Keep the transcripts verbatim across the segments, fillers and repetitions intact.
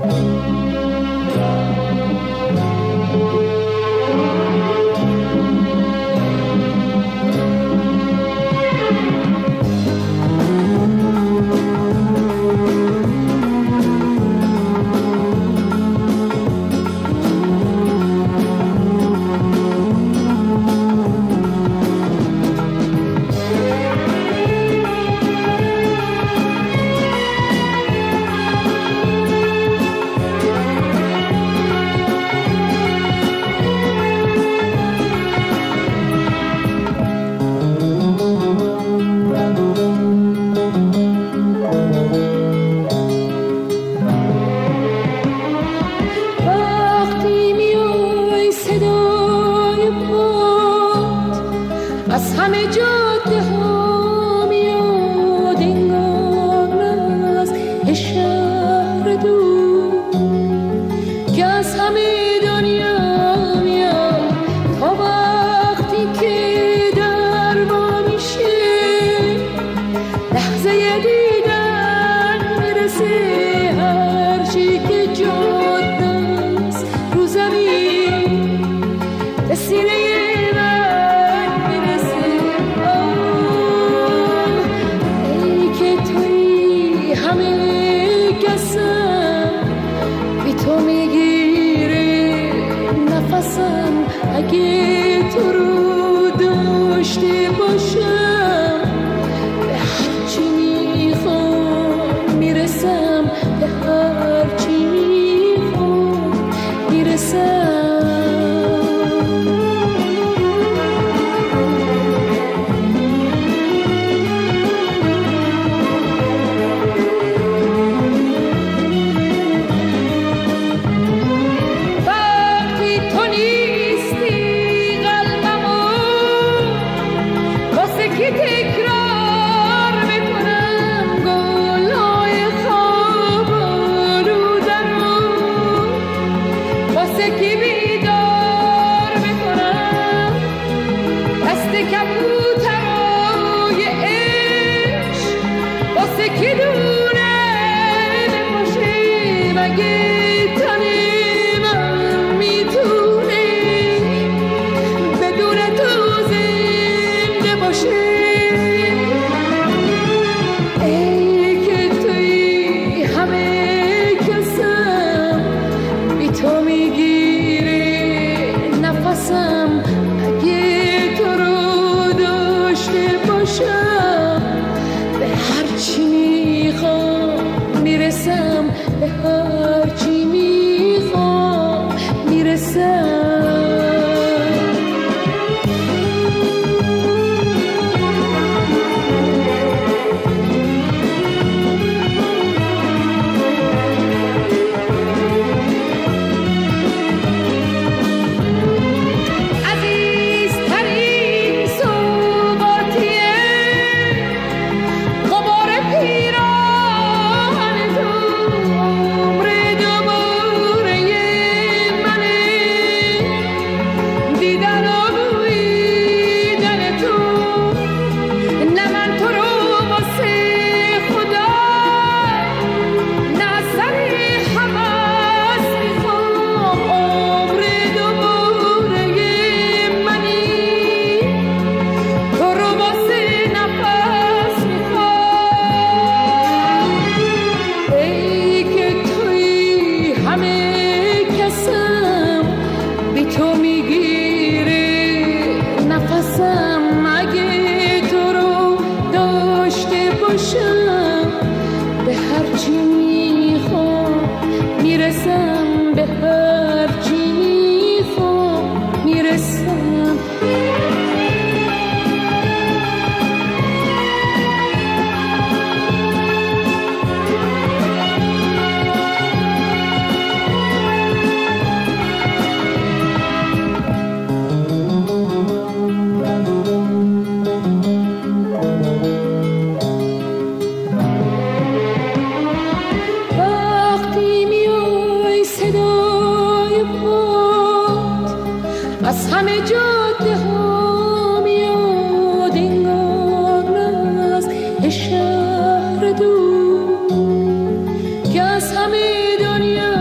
شهر دور که از همه دنیا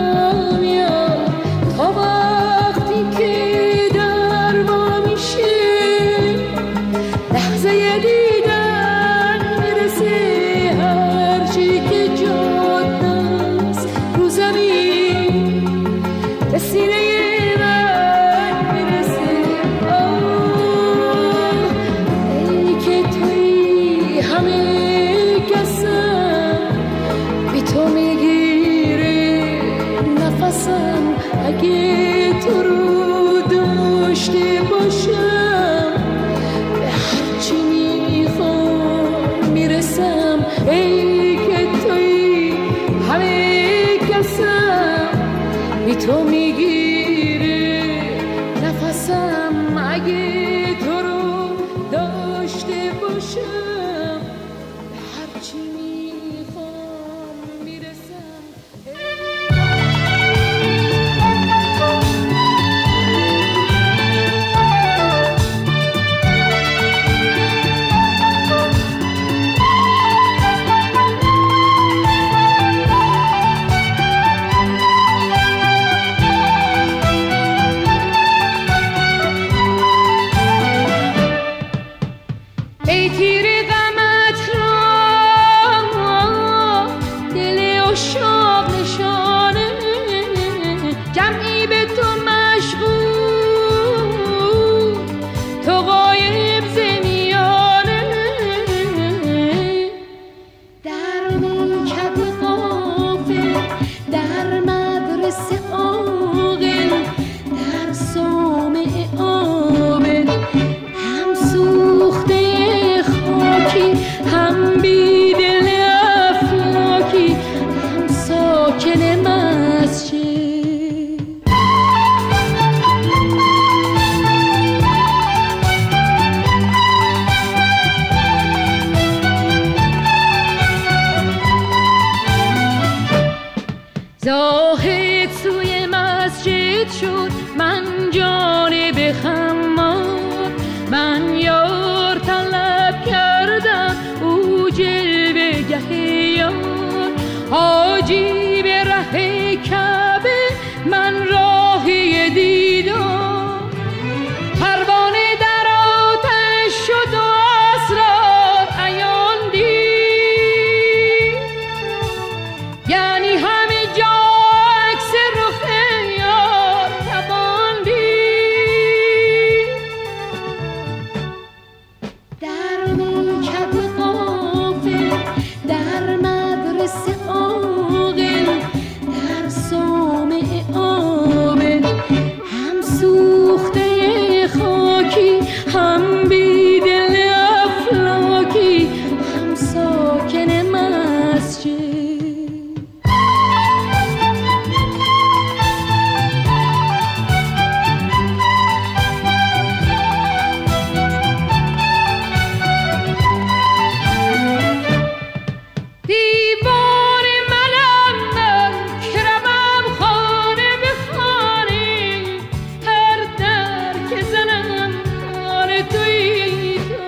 نفسم اگه تو رو داشته باشم به هرچی میخوام میرسم ای که توی همه کسم بی تو میگیره نفسم اگه تو رو داشته باشم به هرچی میخوام میرسم. ای تیر غمت را دل عشاق نشانه جمعی به تو مشغول تو غایب زمیانه در میکد غافل در مدرسه عاقل در صومعه عابد هم سوخته هم بی دل افلاکی هم ساکن مسجد زاهد سوی مسجد شد من جانب خمار من یار طلب کردم او جلوه گه یار حاجی به ره کعبه من راهی دیدار پروانه در آتش شد و اسرار عیان دید یعنی همه جا عکس رخ یار توان دید در میکد غافل در مدرسه عاقل در صومعه عابد هم سوخته خاکی هم بی دل افلاکی هم ساکن مسجد دیوار منم من که روم خانه به خانه هر در که زنم آن تویی تو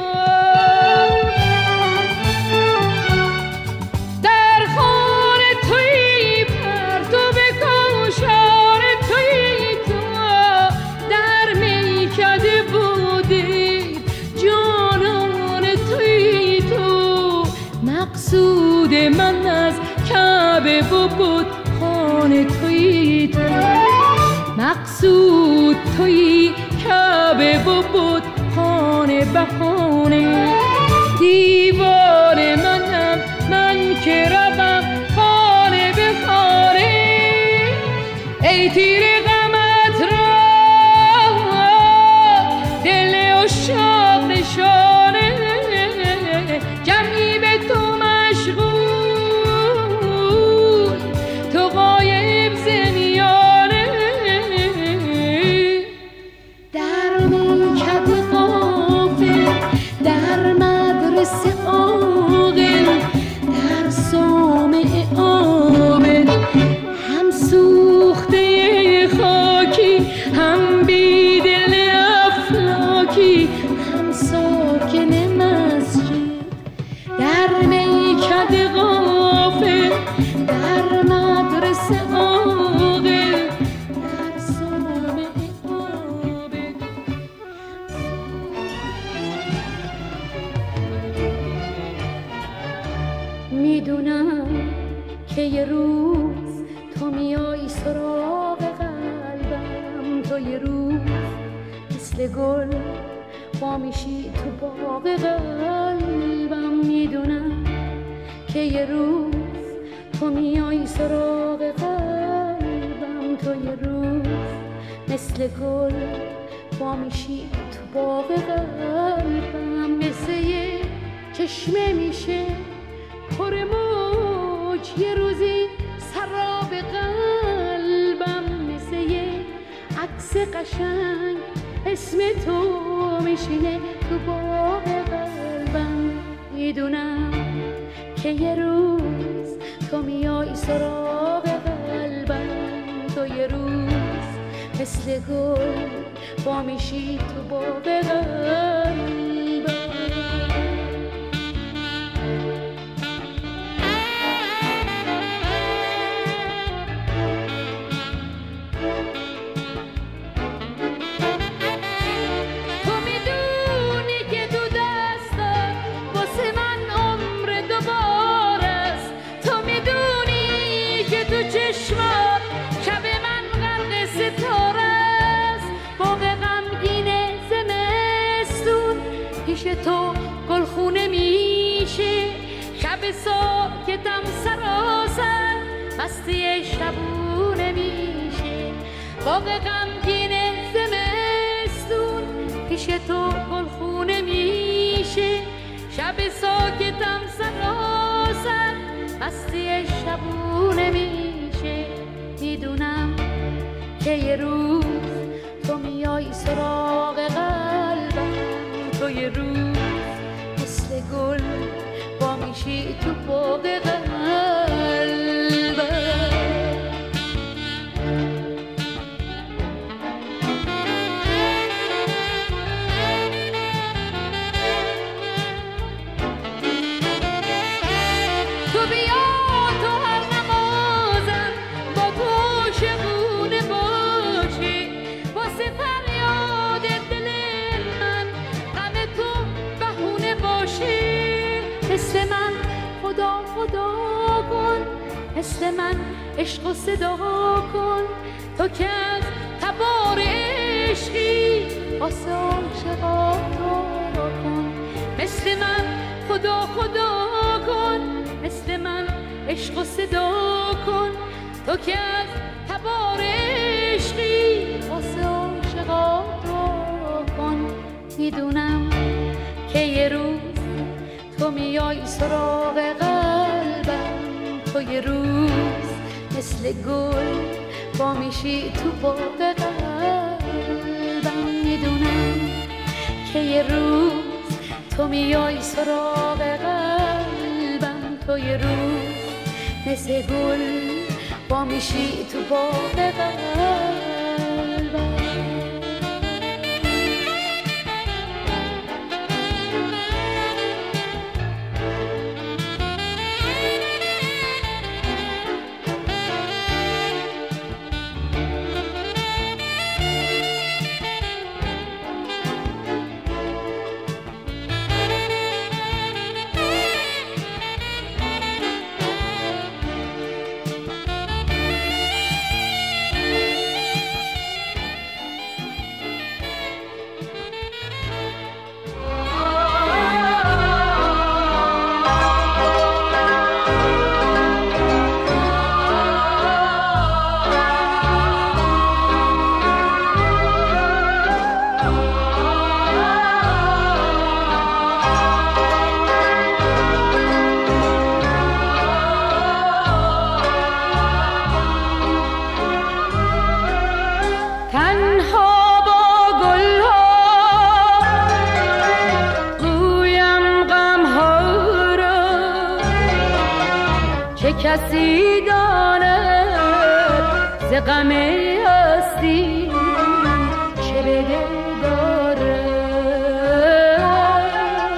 در خانه تویی پرتو به کوشان تویی تو در میکده بودی جانان تویی تو مقصود من از کعبه و بود خانه تویی تو مقصود تویی کعبه و بود خانه بهانه دیوار منم من که روم خانه به خانه ای تیر غمت را دل عشاق نشانه جمعی به تو مشغول تو غایب زمیانه در میکد غافل در مدرسه عاقل در صومعه عابد هم سوخته خاکی هم بی دل افلاکی هم ساکن مسجد در میکد غافل در مدرسه عاقل در صومعه عابد میدونم که یه روز تو میای سراغ قلبم تو یه روز مثل گل وا میشی تو باغ قلبم میدونم که یه روز تو میای سراغ قلبم تو مثل گل با میشی تو باغ قلبم، مثل یه چشمه میشه پر موج یه روزی سراب قلبم، مثل یه عکس قشنگ اسم تو میشینه تو باغ قلبم. میدونم که یه روز تو میای سراغ قلبم، تو یه روز مثل گل با میشی تو باغ قلبم. تو گلخونه میشه شب ساکتم سراسر مستی شبونه میشه، باغ غمگین زمستون پیش تو گلخونه میشه شب ساکتم سراسر مستی شبونه میشه. میدونم که یه روز تو میای سراغ قلبم، تو یه روز مثل گل با میشی تو باغ قلبم. تو بیا تو هر نمازم با تو شبونه باشی، واسه فریاد دل من غم تو بهونه باشی. مثل من خدا خدا کن، مثل من عشق و صدا کن، تو که از تبار عشقی واسه عاشقا دعا کن. مثل من خدا خدا کن، مثل من عشق و صدا کن، تو که از تبار عشقی واسه عاشقا دعا کن. میدونم که یه روز تو میای سراغ قلبم، تو یه روز مثل گل با میشی تو باغ قلبم. میدونم که یه روز تو میای سراغ قلبم، تو یه روز مثل گل با میشی تو باغ قلبم. کسی داند ز غم هستی چه به دل دارد،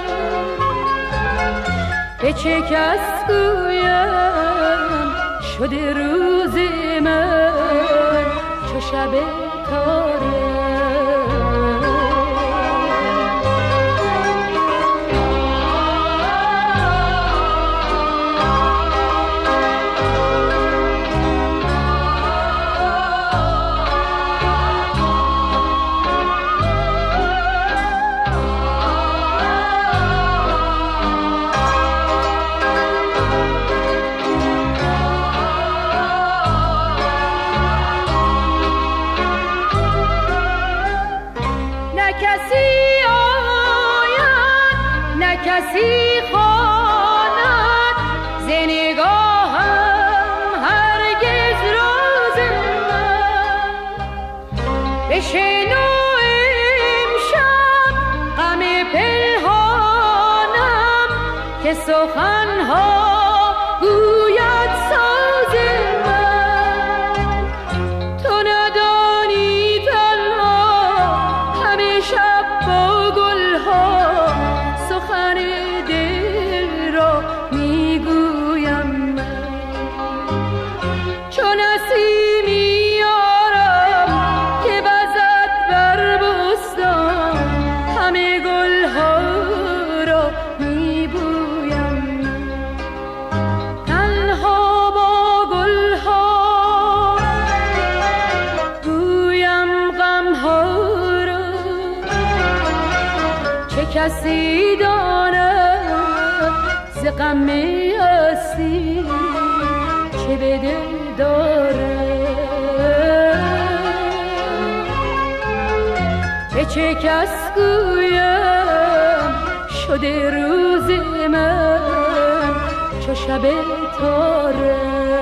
به چه کس گویم شده روز من چو شب تاره. کسی خواند ز نگاهم هرگز راز من. بشنو امشب غم پنهانم که سخنها گوید ساز من. تو ندانی تنها همه شب با گلها سخن دل را میگویم من. چون نسیمی یارم که وزد بر بستان همه گلها را میبویم من. تنها با گلها گویم غمها را. چه کسی داند ز غم هستی چه به دل دارد. به چه کس گویم شده روز من چو شب تاره.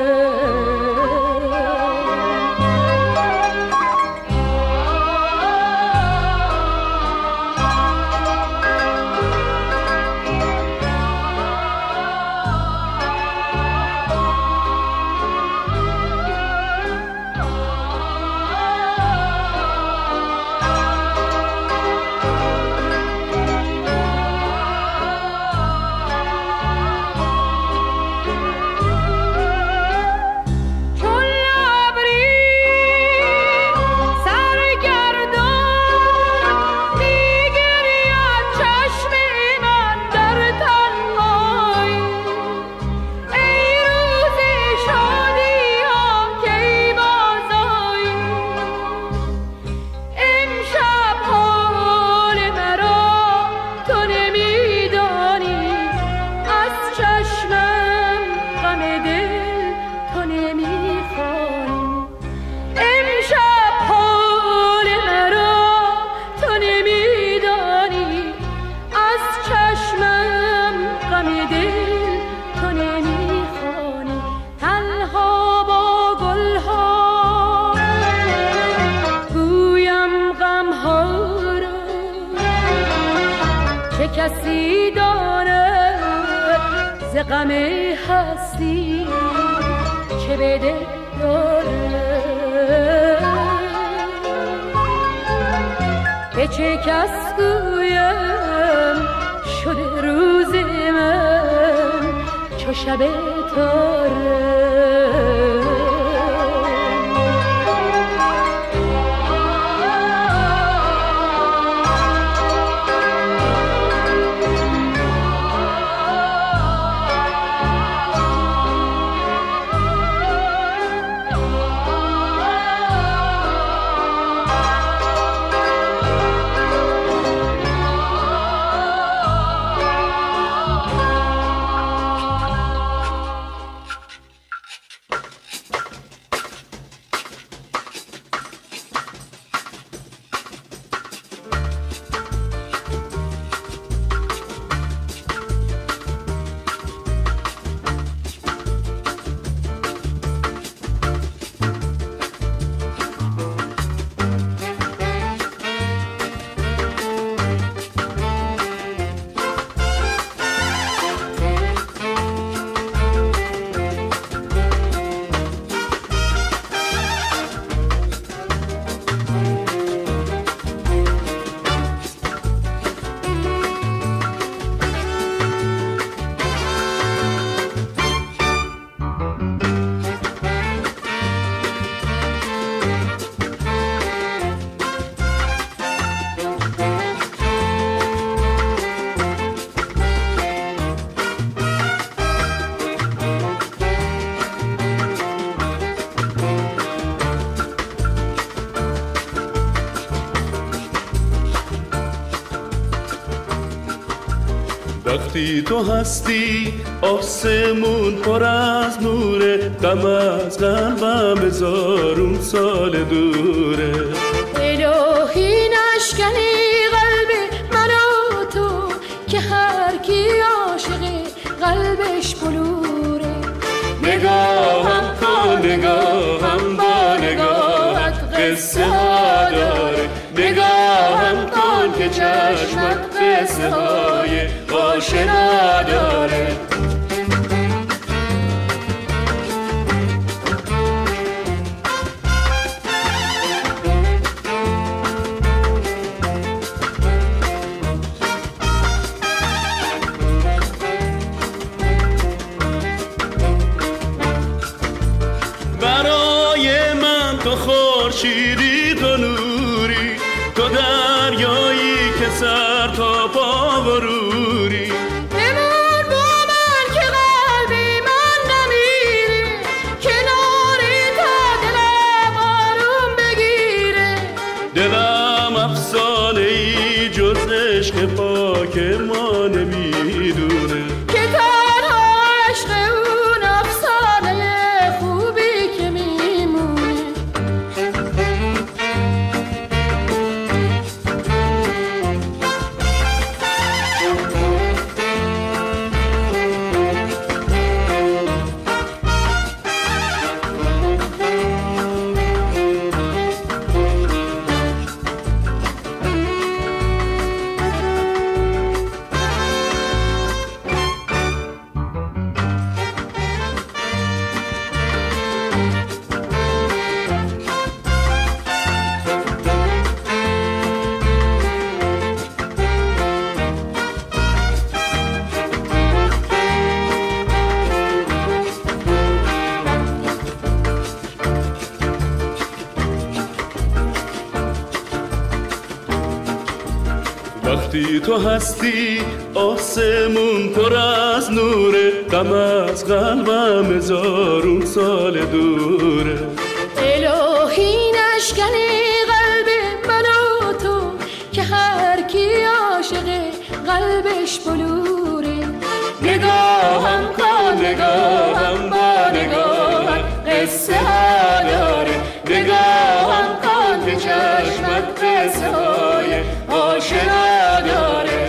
کسی دارد ز غم هستی چه به دل دارد. به چه کس گویم شده روز من چو شب تاره. وقتی تو هستی آسمون پر از نوره، غم از قلبم هزارون سال دوره. الهی نشکنی قلب من و تو که هر کی قصه ها داره. نگاهم کن که چشمت قصه های آشنا داره. خورشیدی تو نوری، تو دریایی که سر تا پا غروری. بمون با من که قلبی من نمیره، کناری تا دلم آروم بگیره. دلم افسانه ای جز عشق پاک ما نمیدونه، که تنها عشق اون افسانه خوبی که میمونه. وقتی تو هستی آسمون پر از نوره، غم از قلبم هزارون سال دوره. الهی نشکنی قلب من و تو، که هر کی عاشق قلبش بلوره. نگاهم کن نگاهم با نگاه قصه ها داره. نگاهم کن که چشمت قصه های آشنا داره.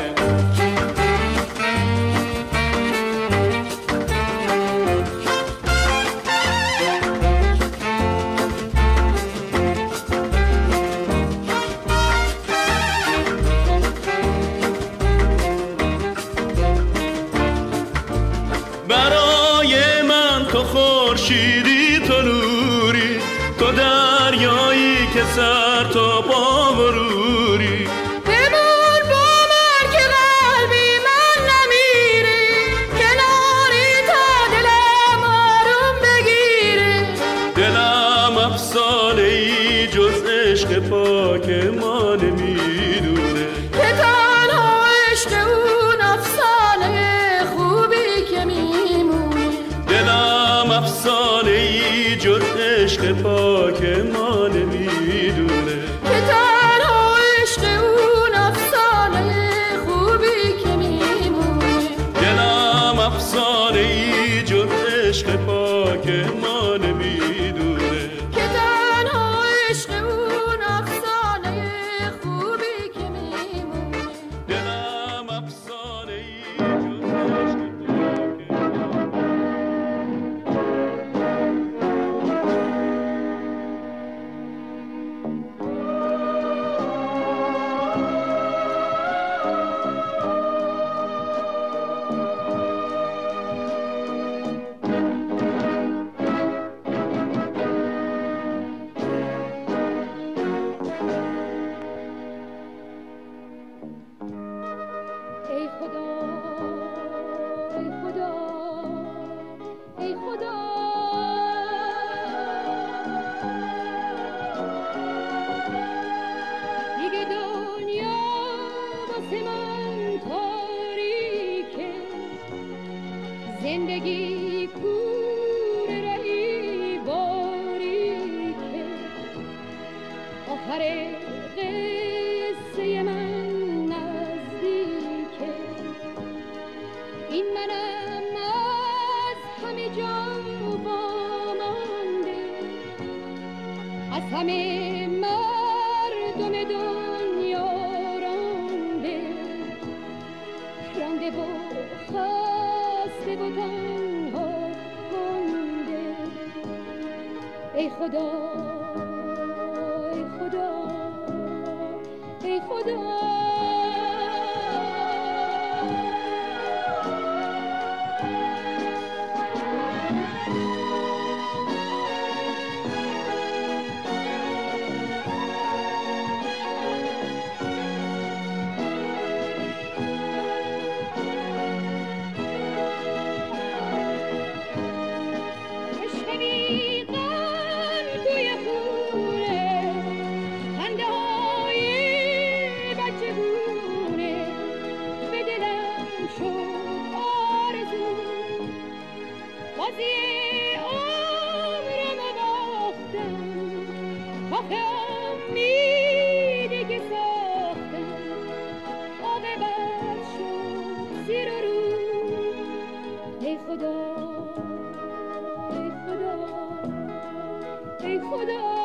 برای من تو خورشیدی تو نوری، تو دریایی که سر تا پا غروری. بمون با من که قلبی من نمیره، کناری تا دلم آروم بگیره. دلم افسانه ای جز عشق پاک ما نمیدونه، که تنها عشق اون افسانه خوبی که میمونه. دلم افسانه ای جز عشق پاک ما نمیدونه، که تنها عشق اون افسانه خوبی که میمونه. دلم افسانه ای جز عشق پاک ما نمیدونه، که تنها عشق اون افسانه خوبی که میمونه. دلم افسانه ای جز عشق ای خدا ای خدا ای خدا، دیگه دنیا واسه من تاریکه، زندگی کوره رهی باریکه. آخر قصه من نزدیکه، این منم از همه جا وامانده، از همه مردم دنیا رانده، رانده و خسته و تنها مانده. ای خدا آخه امیدی که ساختم عاقبت شد زیر و رو. ای خدا ای خدا ای خدا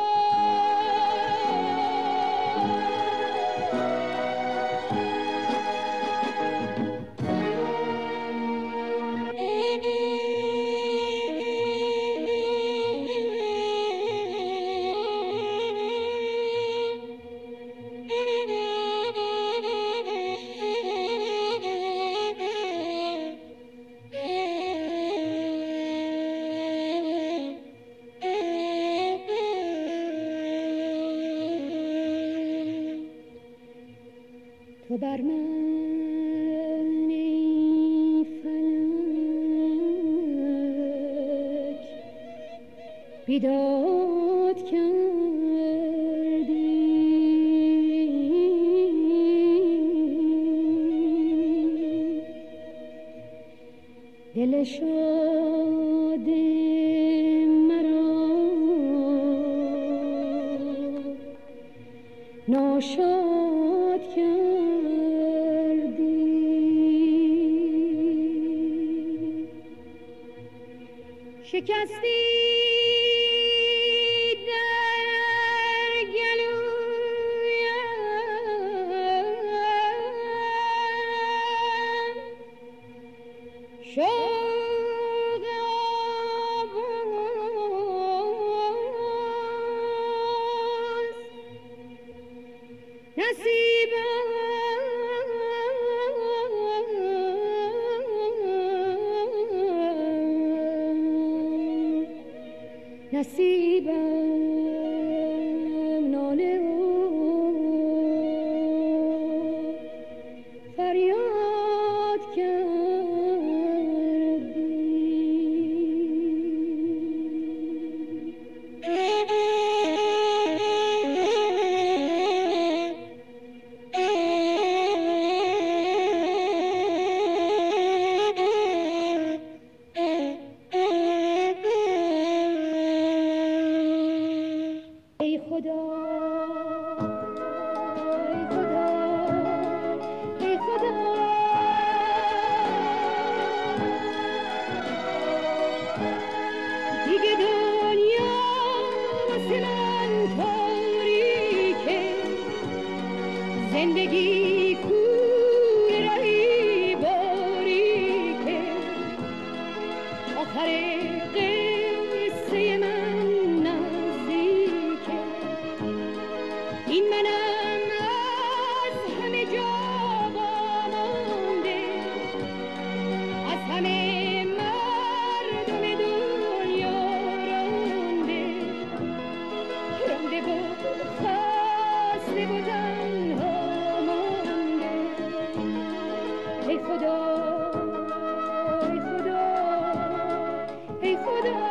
تو بر من ای فلک بیداد کردی، دل شاد مرا ناشاد کردی. شکستی در گلویم شوق آواز نصیبم نصیبم ناله و فریاد کردی. ای خدا ای خدا ای خدا دیگه دنیا واسه من تاریکه، زندگی کوی رهی باریکه، آخر قصه من این منم از همه جا وامانده، از همه مردم دنیا رانده، رانده و خسته و تنها مانده. ای خدا ای خدا ای خدا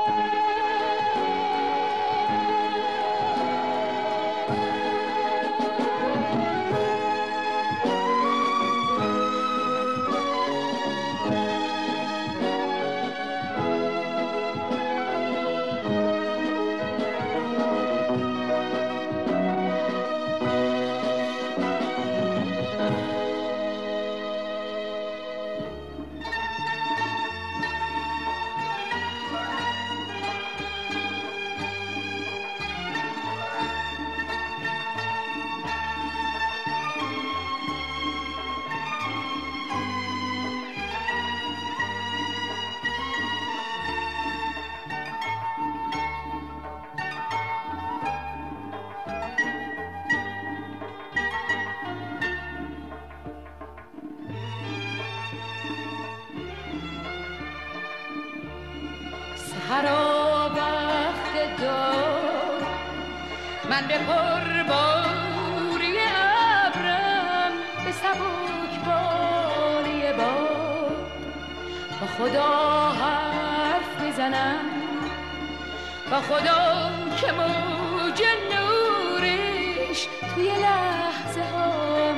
سحرا وقت دار من به قربانی ابرم، به سبک باری باد با خدا حرف میزنم، با خدا که موج نورش توی لحظه ها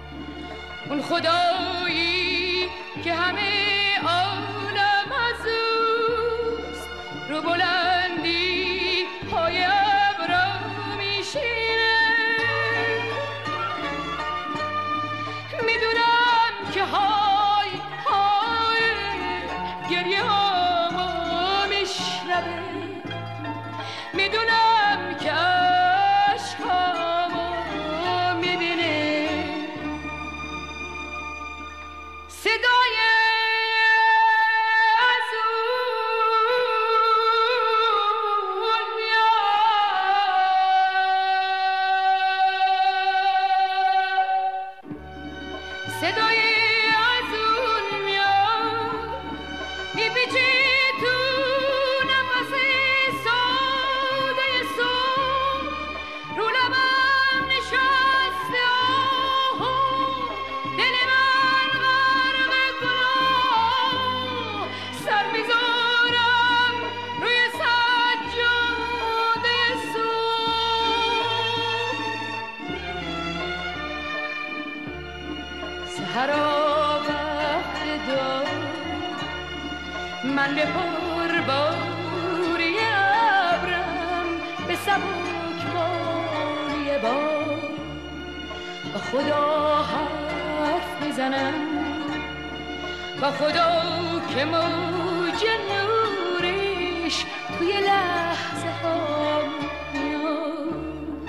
اون خدایی که همه عالم از او لبه میدونم که عشقامو میبینه صدای از اون میاد صدای از اون میاد میپیچه تو نفس ساده صبح رو لبم نشسته آه دل من غرق گناه سر میذارم روی سجاده صبح سحرا وقت دار من به پرباری ابرم به سبک باری بار با خدا حرف میزنم با خدا که موج نورش توی لحظه ها میاد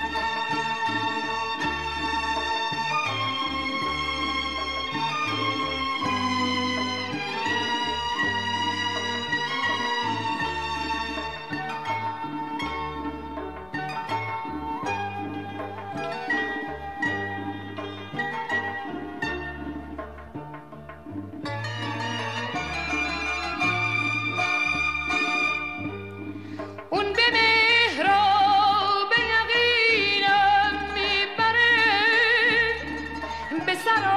اون به مهراب یقینم میبره به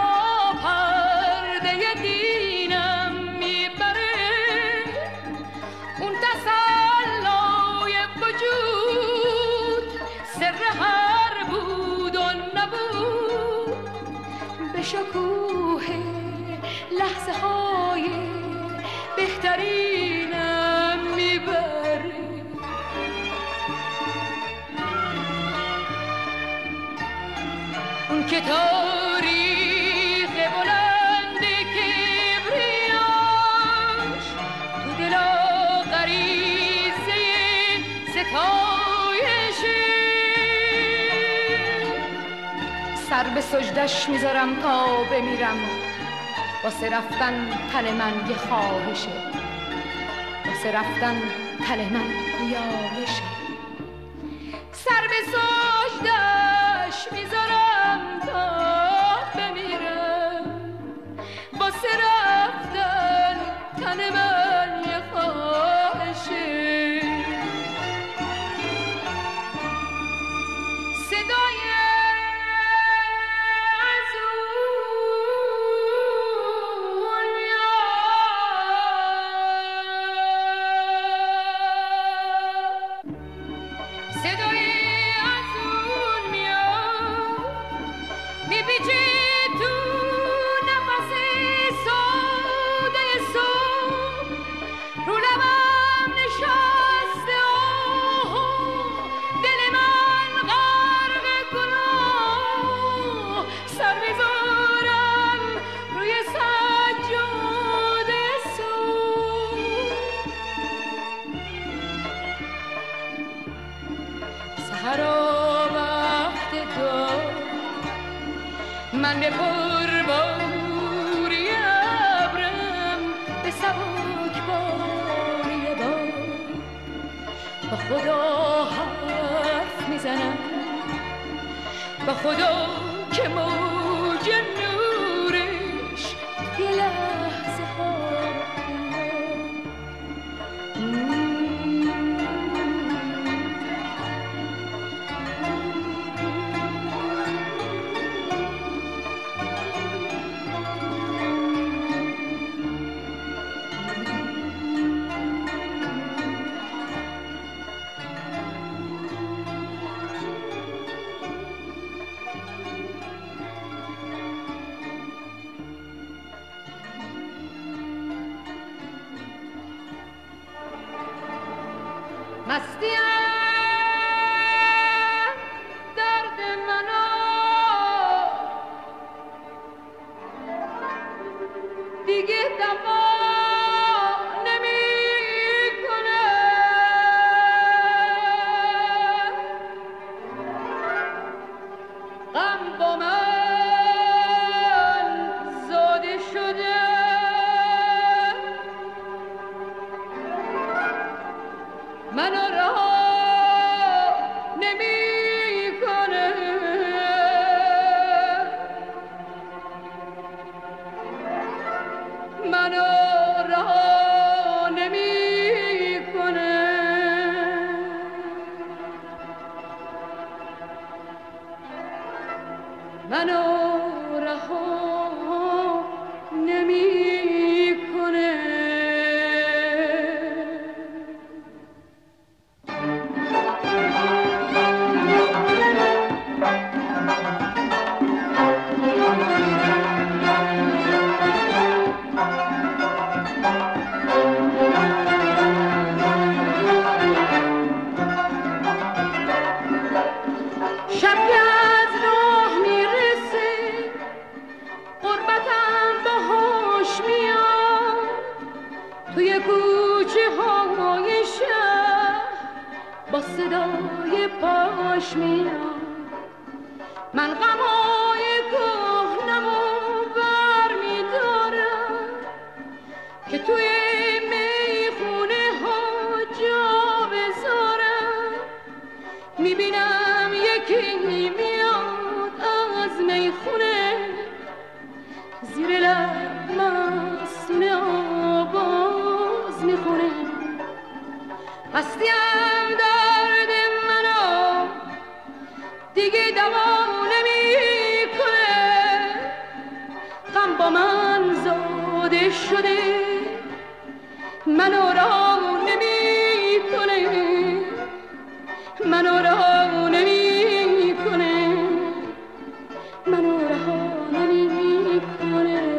سراپرده دینم میبره اون تسلای وجود سر هر بود و نبود به شکوه لحظه های بهترینم میبره اون که تاریخ بلند کبریاش تو دلا غریزه ستایشه سر به سجدش میذارم تا بمیرم واسه رفتن تن من یه خواهشه واسه رفتن تن من یالشه سر به سجدش میذارم تا بمیرم واسه رفتن تن من یه خواهشه صدای از اون میاد صدای از اون میاد میپیچه تو نفس ساده صبح رو لبم نشسته آه دل من غرق گناه سر میذارم روی سجاده صبح سحرا وقت دار من به پرباری ابرم به سبک باری بار با خدا حرف میزنم با خدا که موج نورش یه لحظه ها مستیم درد منو دیگه دوا نمیکنه منو رها نمیکنه منو رها نمیکنه منو رها نمیکنه توی کوچه های شهر با صدای پاش میاد من غمای کهنمو بر میدارم که توی میخونه ها جا بذارم میبینم یکی میاد از میخونه زیر لب مستونه آواز میخونه هستیم درد منو دیگه دوا نمیکنه غم با من زاده شده منو رها نمیکنه منو رها نمیکنه منو رها نمیکنه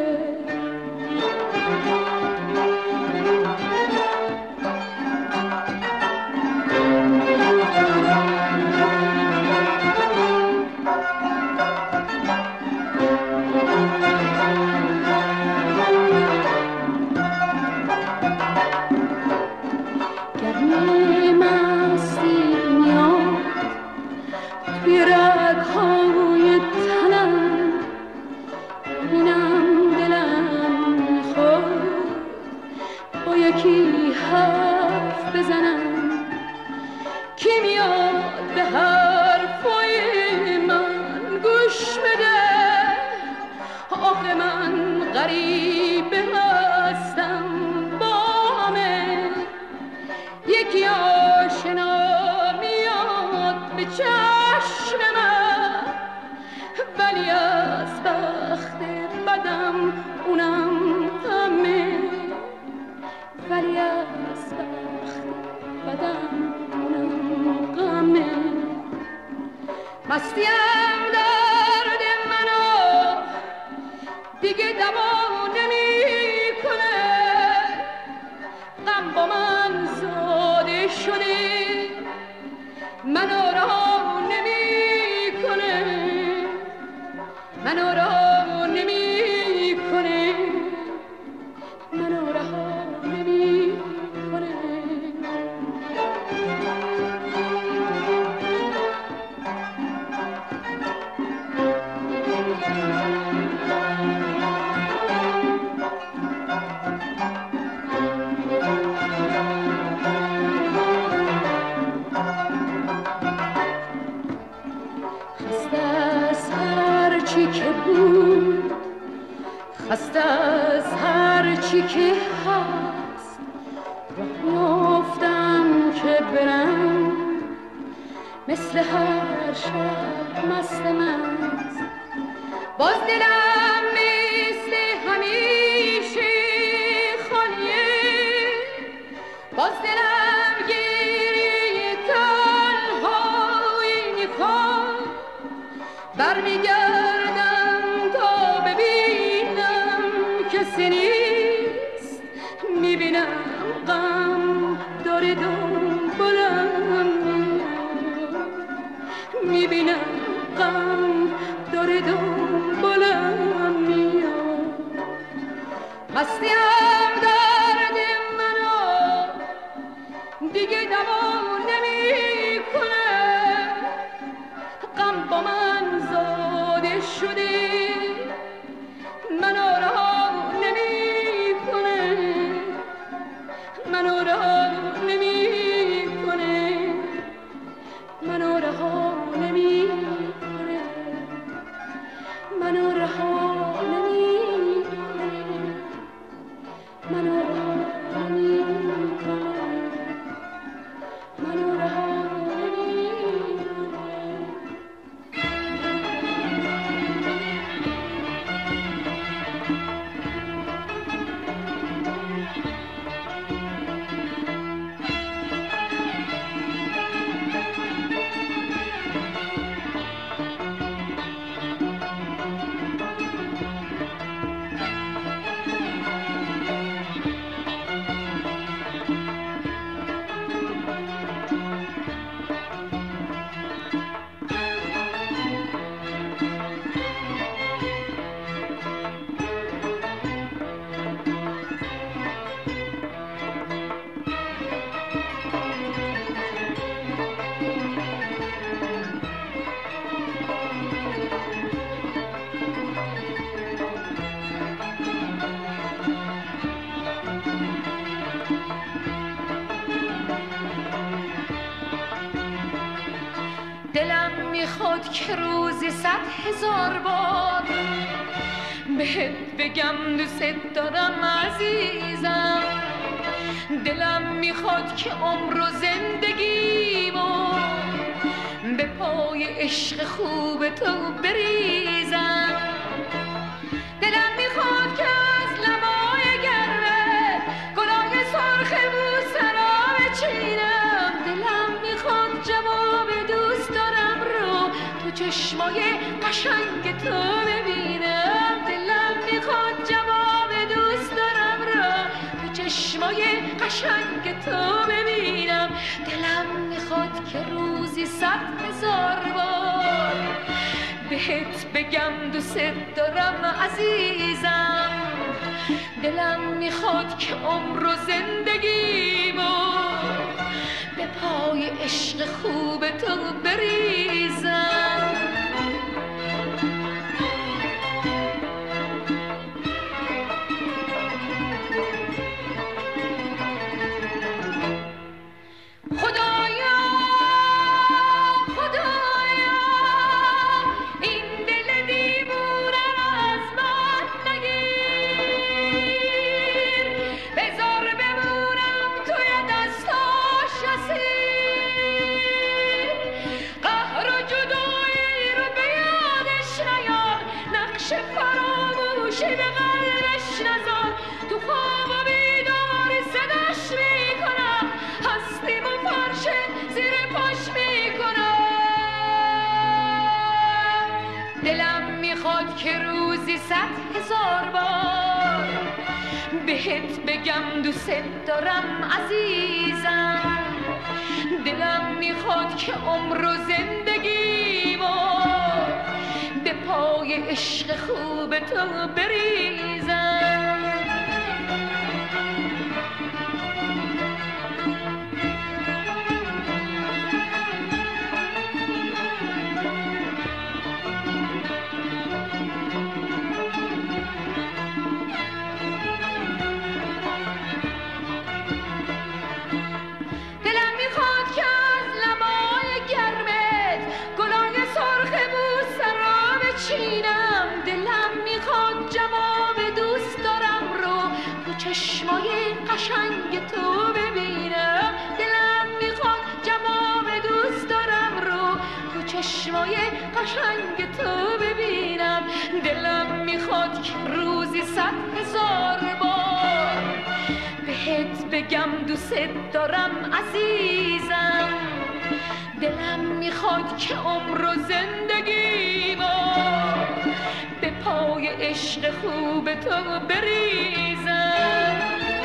یکی حرف بزنم کی میاد به حرفای من گوش بده آخه من غریبه هستم با همه یکی آشنا میاد به چشم من ولی از بخت بدم اونم غمه ولی از بخت بدم اونم غمه مستیم درد منو دیگه دوا نمیکنه غم با من زاده شده منو رها نمیکنه منو رها نمیکنه منو رها خسته از هر چی که هست راه میافتم که برم مثل هر شب مست مست باز دلم مثل همیشه خالیه باز دلم گریه تنهایی میخواد برمیگردم تا ببینم کسی نیست میبینم غم داره دنبالم میبینم غم داره دنبالم میاد مستیم درد منو دیگه دوا نمیکنه غم با من زاده شده منو رها نمیکنه منو رها نمیکنه میخواد که روزی صد هزار بار بهت بگم دوست دارم عزیزم. دلم میخواد که عمر و زندگیمو به پای عشق خوب تو بریزم. دلم میخواد که از لبای گرمه گلای سرخ بوسرا بچینم. دلم میخواد جواب دوست دارم رو تو چشمای قشنگ تو ببینم. دلم میخواد جواب دوست دارم رو تو چشمای قشنگ تو ببینم. دلم میخواد که روزی صد هزار بار بهت بگم دوست دارم عزیزم. دلم میخواد که عمر و زندگیمو به پای عشق خوب تو بریزم. که روزی صد هزار بار بهت بگم دوست دارم عزیزم. دلم میخواد که عمر و زندگیمو به پای عشق خوب تو بریزم. چشمای قشنگ تو ببینم. دلم میخواد جواب دوست دارم رو تو چشمای قشنگ تو ببینم. دلم میخواد که روزی صد هزار بار بهت بگم دوست دارم عزیزم. دلم میخواد که عمر و زندگیمو به پای عشق خوب تو بریزم.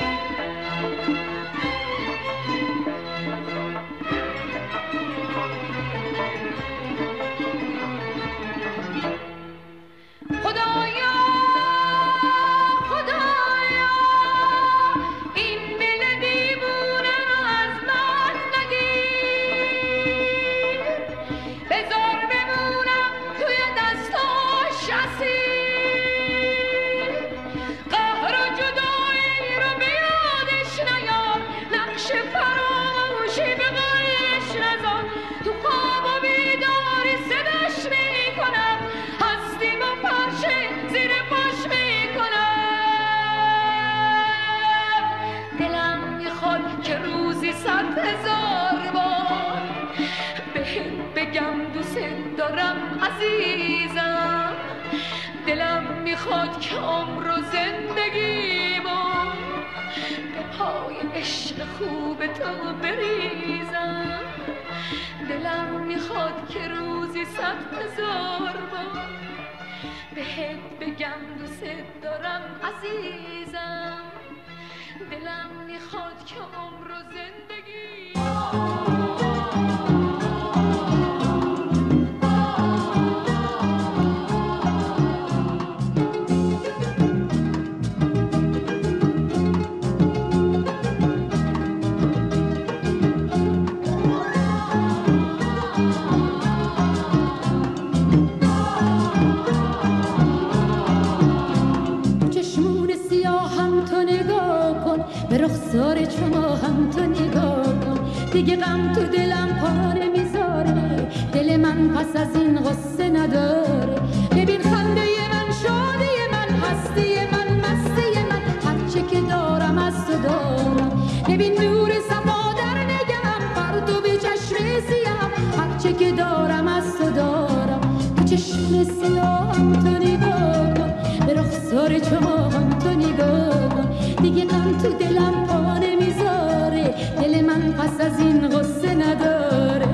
خدایا خدایا این دل دیوونه رو از من نگیر. بذار بمونم توی دستاش اسیر. قهر و جدایی رو به یادش نیار. نقش فراموشی به قلبش نذار. تو خواب و بیداری صداش میکنم. هستیم و پرشه زیر پاش میکنم. دلم میخواد که روزی صد هزار بار بهت بگم دوست دارم عزیزم. دلم میخواد که عمر و زندگیمو به پای عشق خوب تو بریزم. دلم میخواد که روزی صد هزار بار بهت بگم دوست دارم عزیزم. دلم میخواد که عمر و زندگی به رخسار شما هم تو نگاه کن. دیگه غم تو دلم پا نمیذاره. دل من پس از این غصه نداره. ببین خنده من، شادی من، هستی من، مستی من، هرچه که دارم از تو دارم. ببین نور صفا در نگم، پرتو به چشم سیاه، هرچه که دارم از تو دارم. تو چشم سیاهم تو نگاه کن، به رخسار چماهم تو نگاه کن. دیگه غم تو دلم پا نمیذاره، دل من پس از این غصه نداره.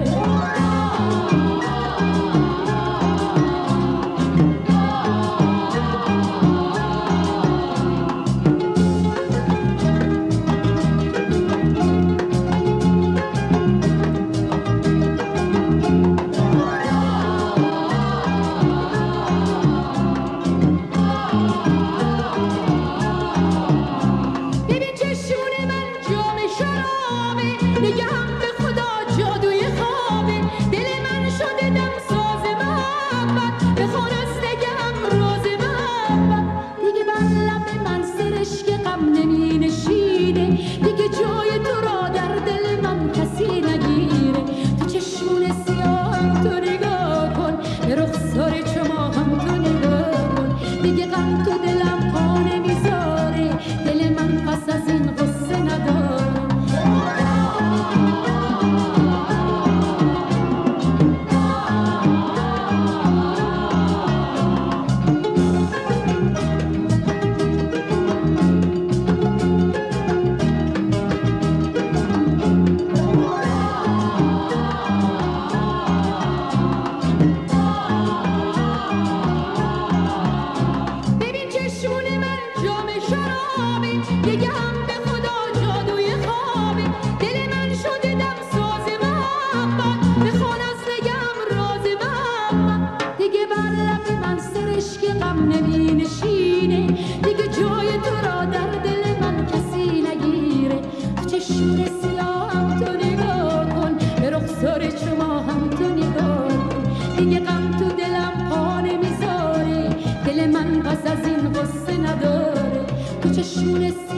دیگه غم تو دلم پا نمیذاره، دل من پس از این غصه نداره. تو چشمون